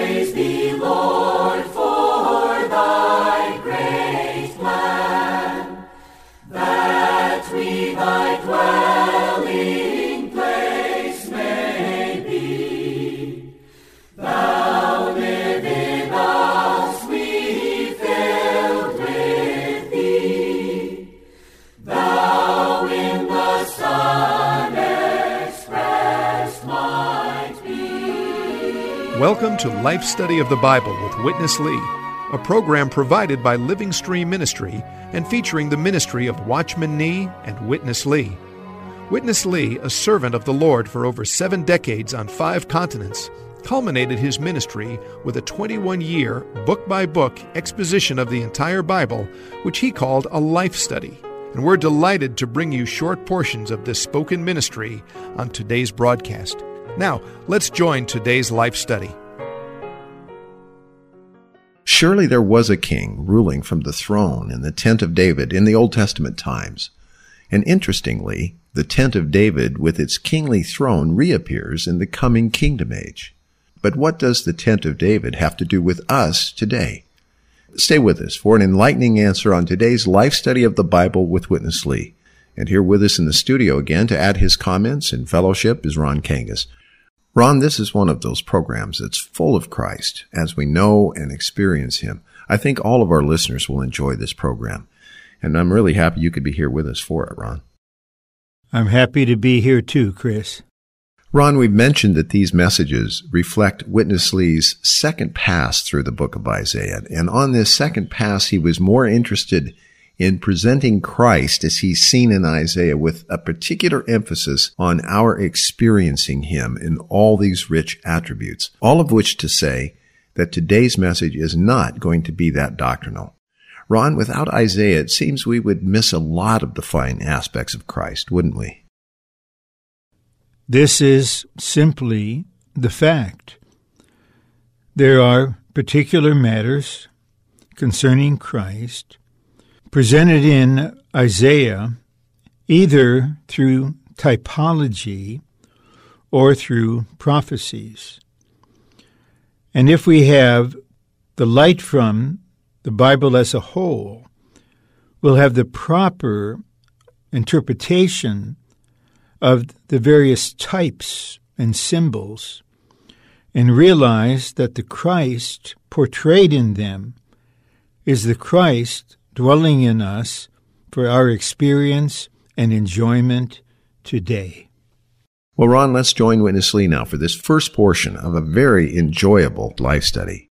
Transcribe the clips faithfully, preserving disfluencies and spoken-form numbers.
Praise thee, Lord, for thy great plan, that we thy dwelling place may be. Thou live in us, we filled with thee. Thou in the Son expressed might be. Welcome to Life Study of the Bible with Witness Lee, a program provided by Living Stream Ministry and featuring the ministry of Watchman Nee and Witness Lee. Witness Lee, a servant of the Lord for over seven decades on five continents, culminated his ministry with a twenty-one-year, book-by-book exposition of the entire Bible, which he called a life study. And we're delighted to bring you short portions of this spoken ministry on today's broadcast. Now, let's join today's life study. Surely there was a king ruling from the throne in the tent of David in the Old Testament times. And interestingly, the tent of David with its kingly throne reappears in the coming kingdom age. But what does the tent of David have to do with us today? Stay with us for an enlightening answer on today's life study of the Bible with Witness Lee. And here with us in the studio again to add his comments and fellowship is Ron Kangas. Ron, this is one of those programs that's full of Christ as we know and experience Him. I think all of our listeners will enjoy this program. And I'm really happy you could be here with us for it, Ron. I'm happy to be here too, Chris. Ron, we've mentioned that these messages reflect Witness Lee's second pass through the book of Isaiah. And on this second pass, he was more interested in presenting Christ as he's seen in Isaiah with a particular emphasis on our experiencing Him in all these rich attributes. All of which to say that today's message is not going to be that doctrinal. Ron, without Isaiah, it seems we would miss a lot of the fine aspects of Christ, wouldn't we? This is simply the fact. There are particular matters concerning Christ presented in Isaiah either through typology or through prophecies. And if we have the light from the Bible as a whole, we'll have the proper interpretation of the various types and symbols and realize that the Christ portrayed in them is the Christ dwelling in us for our experience and enjoyment today. Well, Ron, let's join Witness Lee now for this first portion of a very enjoyable life study.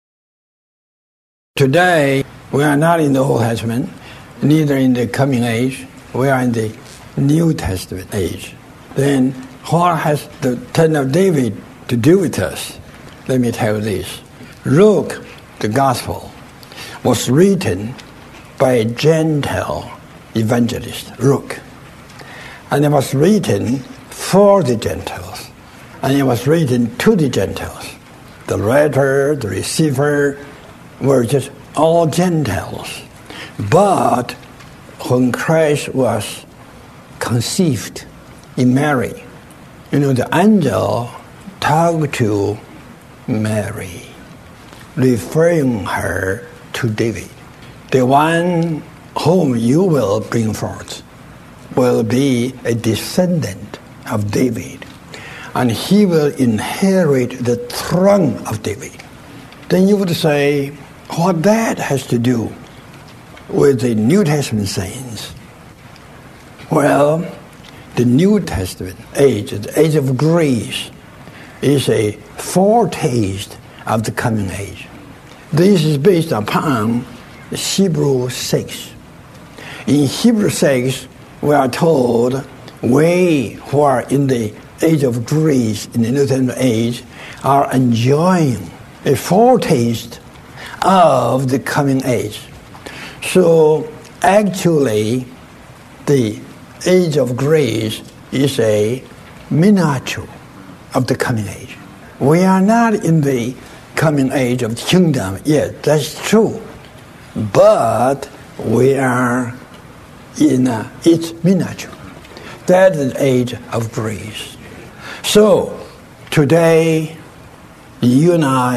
Today, we are not in the Old Testament, neither in the coming age. We are in the New Testament age. Then, what has the tent of David to do with us? Let me tell you this. Luke, the Gospel, was written by a Gentile evangelist, Luke. And it was written for the Gentiles. And it was written to the Gentiles. The writer, the receiver, were just all Gentiles. But when Christ was conceived in Mary, you know, the angel talked to Mary, referring her to David. The one whom you will bring forth will be a descendant of David, and he will inherit the throne of David. Then you would say, what that has to do with the New Testament saints? Well, the New Testament age, the age of grace, is a foretaste of the coming age. This is based upon Hebrews six. In Hebrews six, we are told we who are in the age of grace, in the New Testament age, are enjoying a foretaste of the coming age. So actually, the age of grace is a miniature of the coming age. We are not in the coming age of the kingdom yet, that's true. But we are in uh, its miniature. That is the age of grace. So, today, you and I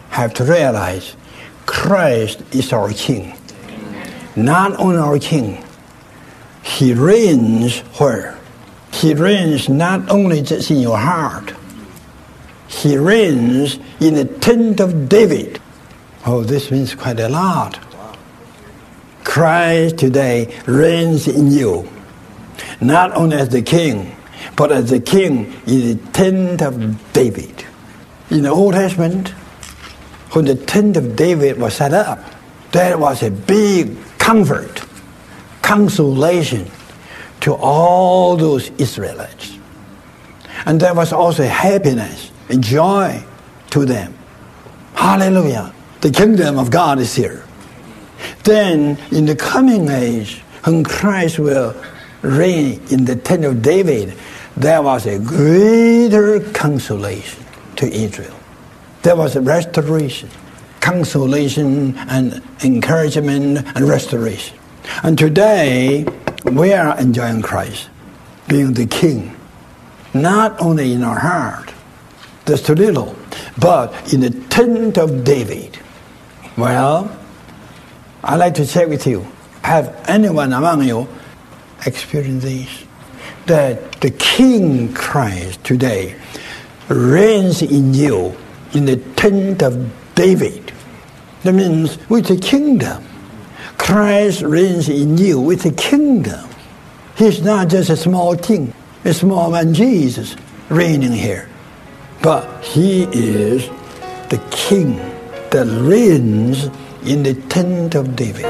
have to realize Christ is our King. Not only our King, He reigns where? He reigns not only just in your heart. He reigns in the tent of David. Oh, this means quite a lot. Christ today reigns in you, not only as the King, but as the King in the tent of David. In the Old Testament, when the tent of David was set up, there was a big comfort, consolation to all those Israelites. And there was also happiness and joy to them. Hallelujah. The kingdom of God is here. Then in the coming age, when Christ will reign in the tent of David, there was a greater consolation to Israel. There was a restoration, consolation and encouragement and restoration. And today, we are enjoying Christ being the King, not only in our heart, just a little, but in the tent of David. Well, I'd like to check with you, have anyone among you experienced this? That the King Christ today reigns in you in the tent of David. That means with the kingdom. Christ reigns in you with the kingdom. He's not just a small thing, a small man Jesus reigning here. But He is the King that reigns in the tent of David.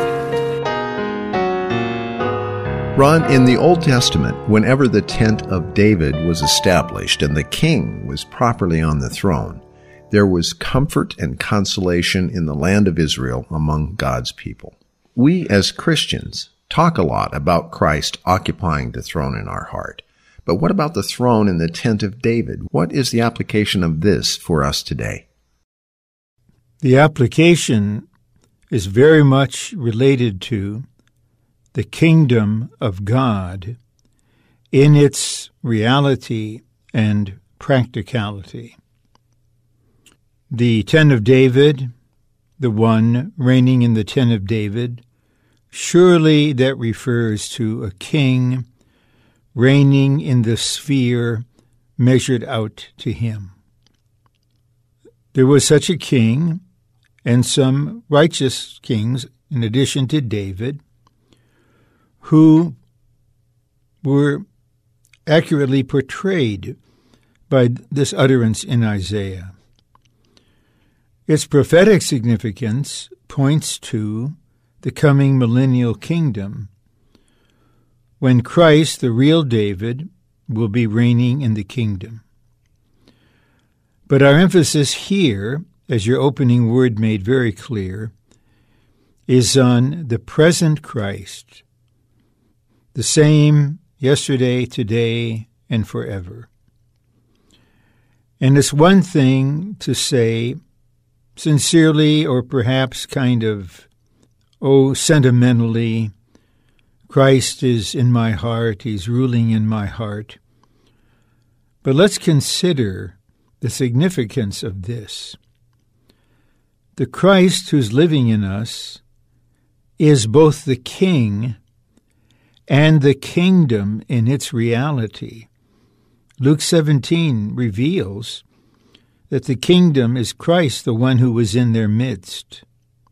Ron, in the Old Testament, whenever the tent of David was established and the king was properly on the throne, there was comfort and consolation in the land of Israel among God's people. We as Christians talk a lot about Christ occupying the throne in our heart. But what about the throne in the tent of David? What is the application of this for us today? The application is very much related to the kingdom of God in its reality and practicality. The tent of David, the one reigning in the tent of David, surely that refers to a king reigning in the sphere measured out to him. There was such a king and some righteous kings, in addition to David, who were accurately portrayed by this utterance in Isaiah. Its prophetic significance points to the coming millennial kingdom, when Christ, the real David, will be reigning in the kingdom. But our emphasis here, as your opening word made very clear, is on the present Christ, the same yesterday, today, and forever. And it's one thing to say, sincerely or perhaps kind of, oh, sentimentally, Christ is in my heart, He's ruling in my heart. But let's consider the significance of this. The Christ who's living in us is both the King and the kingdom in its reality. Luke seventeen reveals that the kingdom is Christ, the one who was in their midst.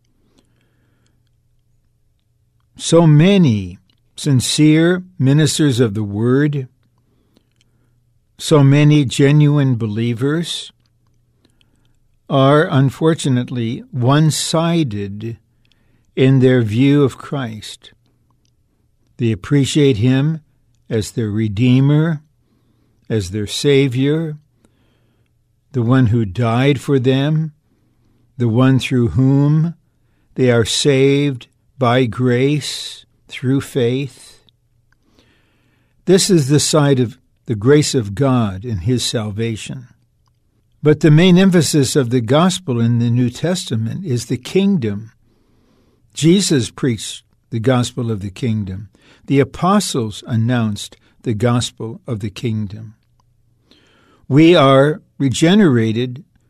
So many sincere ministers of the word, so many genuine believers are unfortunately one-sided in their view of Christ. They appreciate Him as their Redeemer, as their Savior, the one who died for them, the one through whom they are saved by grace through faith. This is the side of the grace of God in His salvation. But the main emphasis of the gospel in the New Testament is the kingdom. Jesus preached the gospel of the kingdom. The apostles announced the gospel of the kingdom. We are regenerated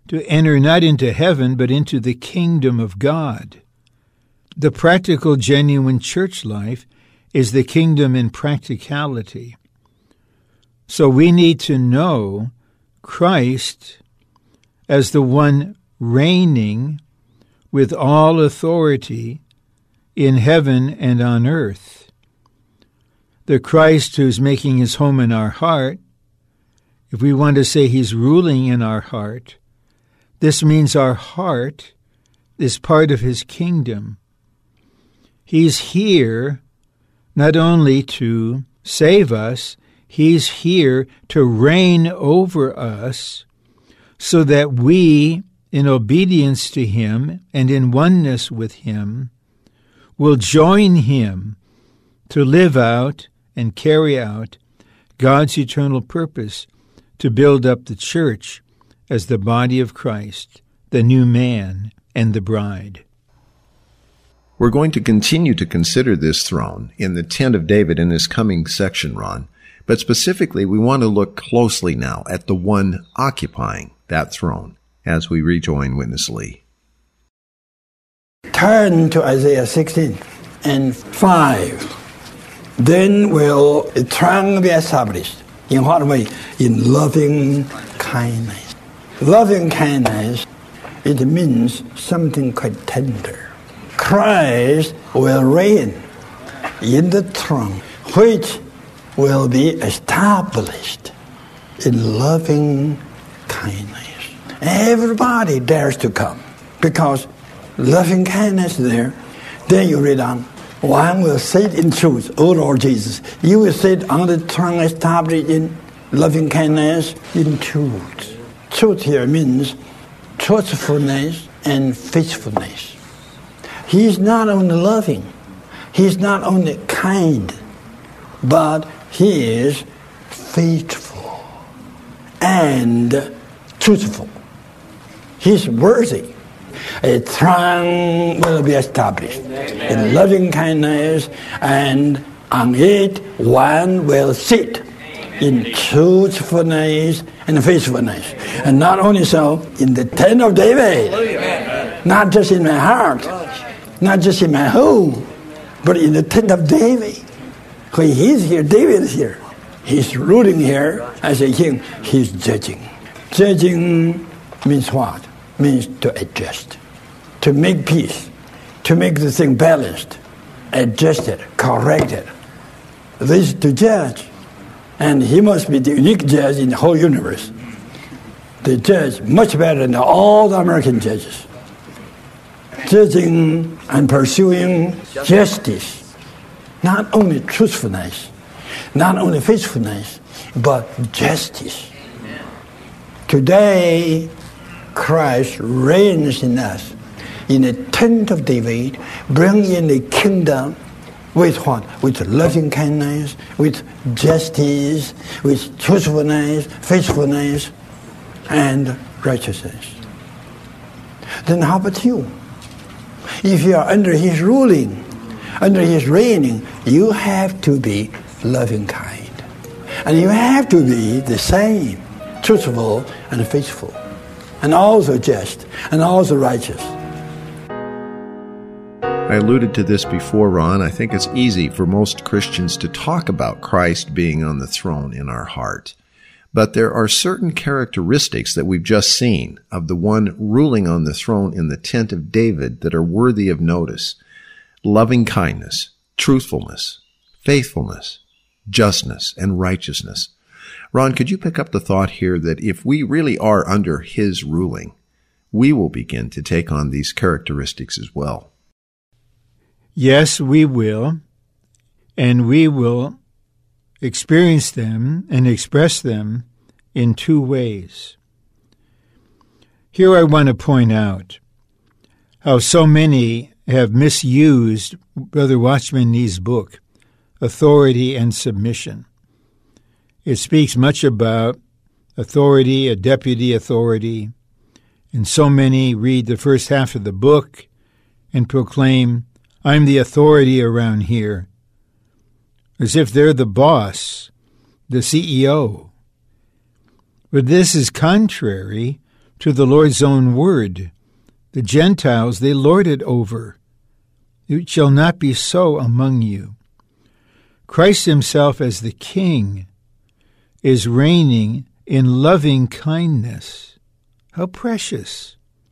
to enter not into heaven, but into the kingdom of God. The practical, genuine church life is the kingdom in practicality. So we need to know Christ as the one reigning with all authority in heaven and on earth. The Christ who's making his home in our heart, if we want to say he's ruling in our heart, this means our heart is part of his kingdom. He's here not only to save us, he's here to reign over us so that we, in obedience to him and in oneness with him, will join him to live out and carry out God's eternal purpose to build up the church as the body of Christ, the new man, and the bride. We're going to continue to consider this throne in the tent of David in this coming section, Ron. But specifically, we want to look closely now at the one occupying that throne as we rejoin Witness Lee. Turn to Isaiah sixteen and five. Then will the throne be established. In what way? In loving kindness. Loving kindness, it means something quite tender. Christ will reign in the throne, which will be established in loving kindness. Everybody dares to come because loving kindness is there. Then you read on, one will sit in truth, O Lord Jesus. You will sit on the throne established in loving kindness, in truth. Truth here means truthfulness and faithfulness. He is not only loving, he is not only kind, but he is faithful and truthful. He is worthy. A throne will be established in loving kindness, and on it one will sit in truthfulness and faithfulness. And not only so, in the tent of David, not just in my heart, not just in my home, but in the tent of David. When he's here, David is here. He's ruling here as a king. He's judging. Judging means what? Means to adjust, to make peace, to make the thing balanced, adjusted, corrected. This is to judge. And he must be the unique judge in the whole universe. The judge much better than all the American judges. Judging and pursuing justice, not only truthfulness, not only faithfulness, but justice. Today, Christ reigns in us in the tent of David, bringing in the kingdom with what? With loving kindness, with justice, with truthfulness, faithfulness, and righteousness. Then how about you? If you are under his ruling, under his reigning, you have to be loving kind. And you have to be the same, truthful and faithful, and also just, and also righteous. I alluded to this before, Ron. I think it's easy for most Christians to talk about Christ being on the throne in our heart. But there are certain characteristics that we've just seen of the one ruling on the throne in the tent of David that are worthy of notice. Loving kindness, truthfulness, faithfulness, justness, and righteousness. Ron, could you pick up the thought here that if we really are under his ruling, we will begin to take on these characteristics as well? Yes, we will, and we will experience them and express them in two ways. Here I want to point out how so many have misused Brother Watchman Nee's book, Authority and Submission. It speaks much about authority, a deputy authority, and so many read the first half of the book and proclaim, I'm the authority around here, as if they're the boss, the C E O. But this is contrary to the Lord's own word. The Gentiles they lord it over. It shall not be so among you. Christ himself as the King is reigning in loving kindness. How precious!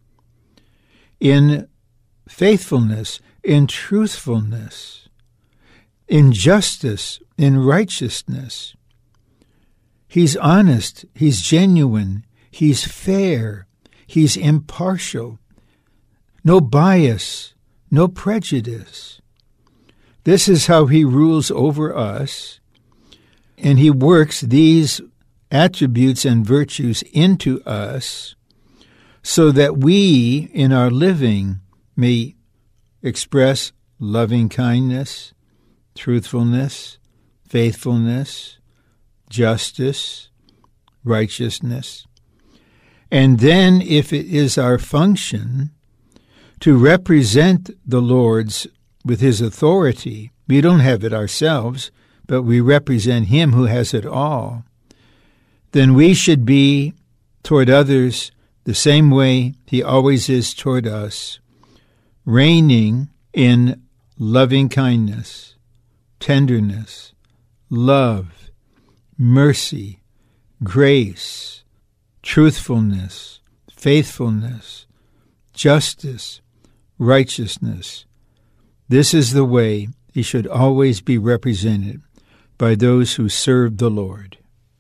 In faithfulness, in truthfulness, in justice, in righteousness. He's honest, he's genuine, he's fair, he's impartial. No bias, no prejudice. This is how he rules over us, and he works these attributes and virtues into us so that we, in our living, may express loving kindness, truthfulness, faithfulness, justice, righteousness. And then, if it is our function to represent the Lord's with his authority, we don't have it ourselves, but we represent him who has it all, then we should be toward others the same way he always is toward us, reigning in loving kindness, tenderness, love, mercy, grace, truthfulness, faithfulness, justice, righteousness. This is the way he should always be represented by those who serve the Lord.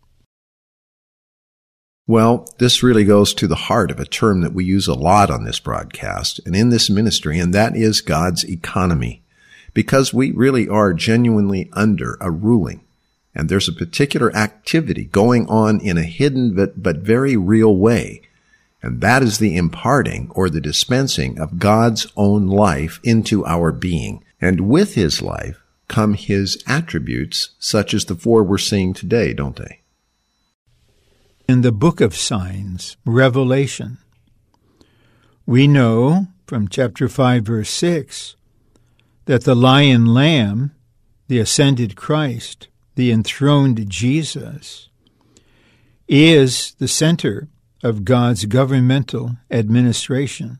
Well, this really goes to the heart of a term that we use a lot on this broadcast and in this ministry, and that is God's economy. Because we really are genuinely under a ruling, and there's a particular activity going on in a hidden but, but very real way, and that is the imparting or the dispensing of God's own life into our being. And with his life come his attributes, such as the four we're seeing today, don't they? In the book of signs, Revelation, we know from chapter five, verse six, that the lion lamb, the ascended Christ, the enthroned Jesus, is the center of God's governmental administration.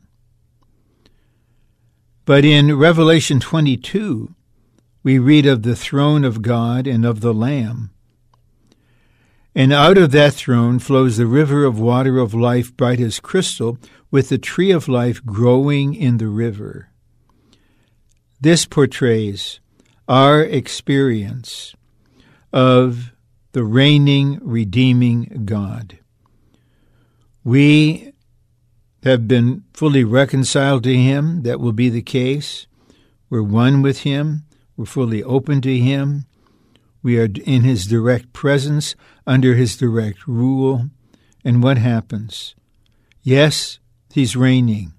But in Revelation twenty-two, we read of the throne of God and of the Lamb. And out of that throne flows the river of water of life, bright as crystal, with the tree of life growing in the river. This portrays our experience of the reigning, redeeming God. We have been fully reconciled to him. That will be the case. We're one with him. We're fully open to him. We are in his direct presence, under his direct rule. And what happens? Yes, he's reigning.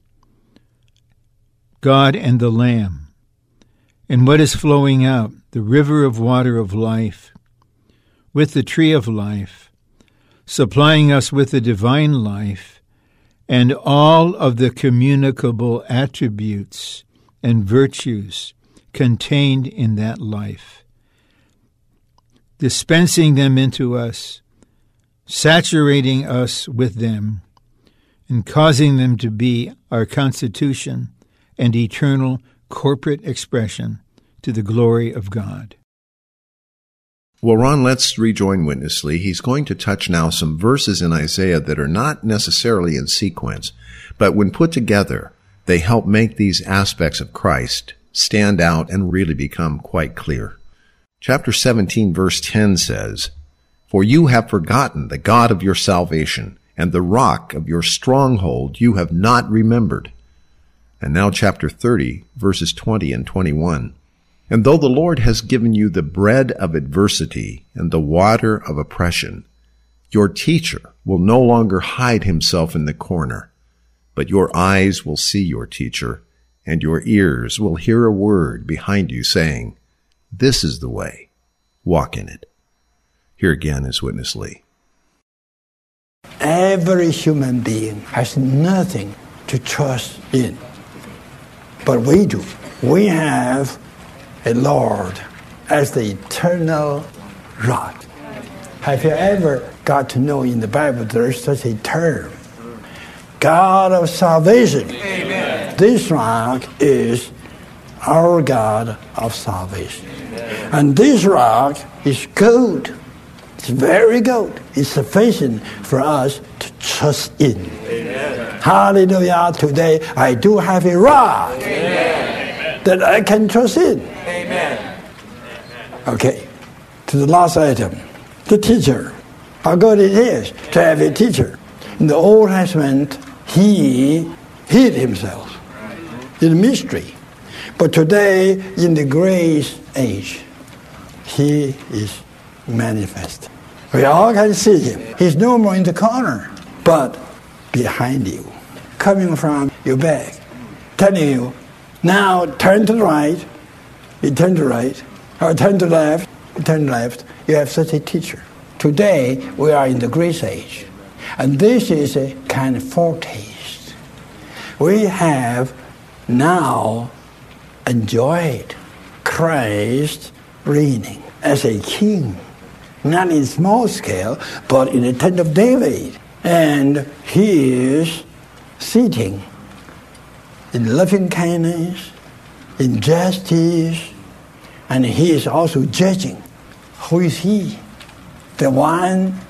God and the Lamb. And what is flowing out? The river of water of life, with the tree of life, supplying us with the divine life and all of the communicable attributes and virtues contained in that life, dispensing them into us, saturating us with them, and causing them to be our constitution and eternal corporate expression to the glory of God. Well, Ron, let's rejoin Witness Lee. He's going to touch now some verses in Isaiah that are not necessarily in sequence, but when put together, they help make these aspects of Christ stand out and really become quite clear. Chapter seventeen, verse ten says, "For you have forgotten the God of your salvation, and the rock of your stronghold you have not remembered." And now chapter thirty, verses twenty and twenty-one. "And though the Lord has given you the bread of adversity and the water of oppression, your teacher will no longer hide himself in the corner, but your eyes will see your teacher, and your ears will hear a word behind you saying, 'This is the way, walk in it.'" Here again is Witness Lee. Every human being has nothing to trust in, but we do. We have a Lord as the eternal rock. Have you ever got to know in the Bible there is such a term? God of salvation. Amen. This rock is our God of salvation. Amen. And this rock is gold. It's very good. It's sufficient for us to trust in. Amen. Hallelujah. Today I do have a rock Amen. That I can trust in. Amen. Okay. To the last item. The teacher. How good it is to have a teacher. In the Old Testament, he hid himself in mystery. But today, in the grace age, he is manifest. We all can see him. He's no more in the corner, but behind you, coming from your back, telling you, now turn to the right, you turn to the right, or turn to the left, you turn to the left. You have such a teacher. Today, we are in the grace age, and this is a kind of foretaste. We have now enjoyed Christ reigning as a king. Not in small scale, but in the tent of David. And he is sitting in loving kindness, in justice, and he is also judging. Who is he? The one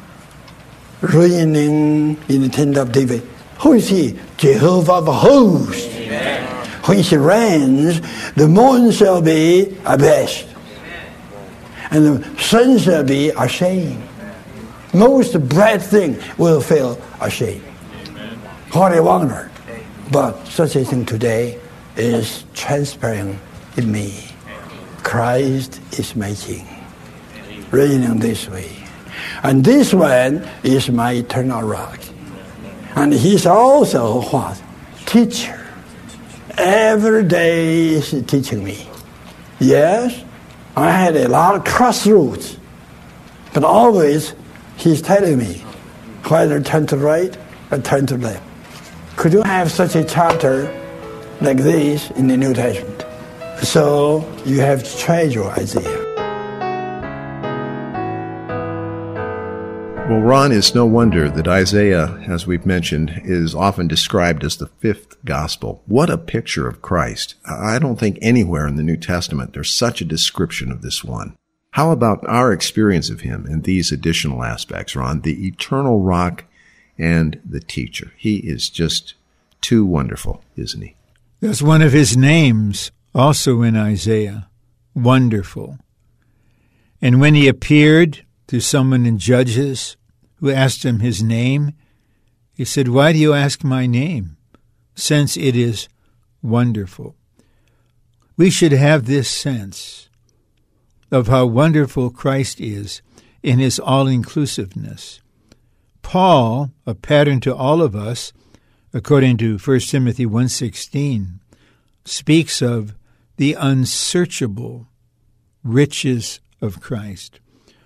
reigning in the tent of David. Who is he? Jehovah of hosts. Amen. When he reigns, the moon shall be abashed, and the sun shall be ashamed. Most bright thing will feel ashamed. Amen. What a wonder. But such a thing today is transparent in me. Christ is my king, reigning this way. And this one is my eternal rock. And he's also what? Teacher. Every day he's teaching me. Yes, I had a lot of crossroads, but always he's telling me whether turn to the right or turn to the left. Could you have such a chapter like this in the New Testament? So you have to treasure Isaiah. Well, Ron, it's no wonder that Isaiah, as we've mentioned, is often described as the fifth gospel. What a picture of Christ. I don't think anywhere in the New Testament there's such a description of this one. How about our experience of him in these additional aspects, Ron? The eternal rock and the teacher. He is just too wonderful, isn't he? That's one of his names also in Isaiah. Wonderful. And when he appeared to someone in Judges who asked him his name, he said, "Why do you ask my name, since it is wonderful?" We should have this sense of how wonderful Christ is in his all-inclusiveness. Paul, a pattern to all of us, according to First Timothy one sixteen, speaks of the unsearchable riches of Christ.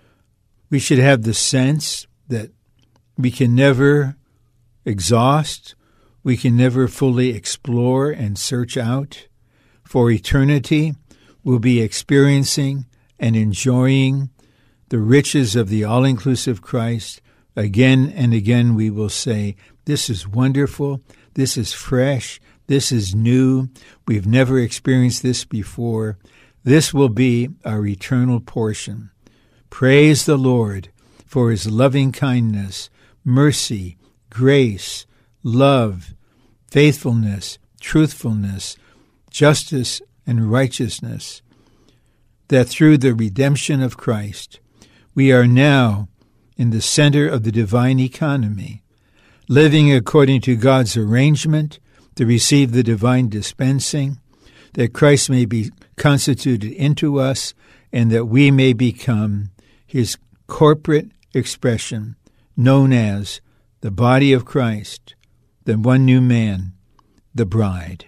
We should have the sense that we can never exhaust, we can never fully explore and search out. For eternity, we'll be experiencing and enjoying the riches of the all-inclusive Christ. Again and again we will say, this is wonderful, this is fresh, this is new, we've never experienced this before. This will be our eternal portion. Praise the Lord for his loving kindness, mercy, grace, love, faithfulness, truthfulness, justice, and righteousness, that through the redemption of Christ, we are now in the center of the divine economy, living according to God's arrangement to receive the divine dispensing, that Christ may be constituted into us, and that we may become his corporate expression, known as the body of Christ, the one new man, the bride.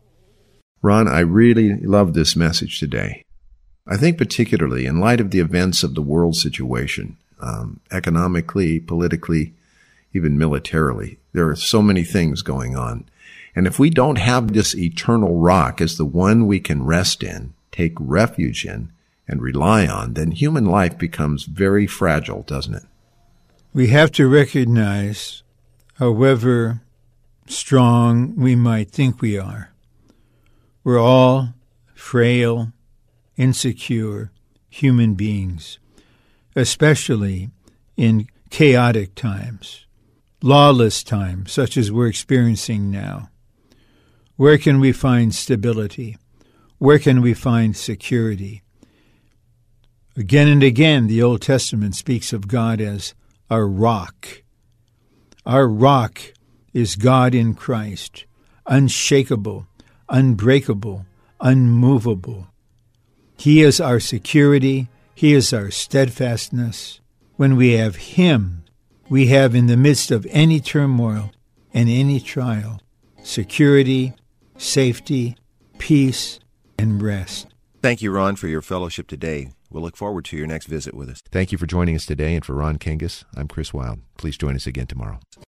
Ron, I really love this message today. I think particularly in light of the events of the world situation, um, economically, politically, even militarily, there are so many things going on. And if we don't have this eternal rock as the one we can rest in, take refuge in, and rely on, then human life becomes very fragile, doesn't it? We have to recognize, however strong we might think we are. We're all frail, insecure human beings, especially in chaotic times, lawless times such as we're experiencing now. Where can we find stability? Where can we find security? Again and again, the Old Testament speaks of God as our rock. Our rock is God in Christ, unshakable, unbreakable, unmovable. He is our security. He is our steadfastness. When we have Him, we have in the midst of any turmoil and any trial, security, safety, peace, and rest. Thank you, Ron, for your fellowship today. We'll look forward to your next visit with us. Thank you for joining us today, and for Ron Kangas, I'm Chris Wilde. Please join us again tomorrow.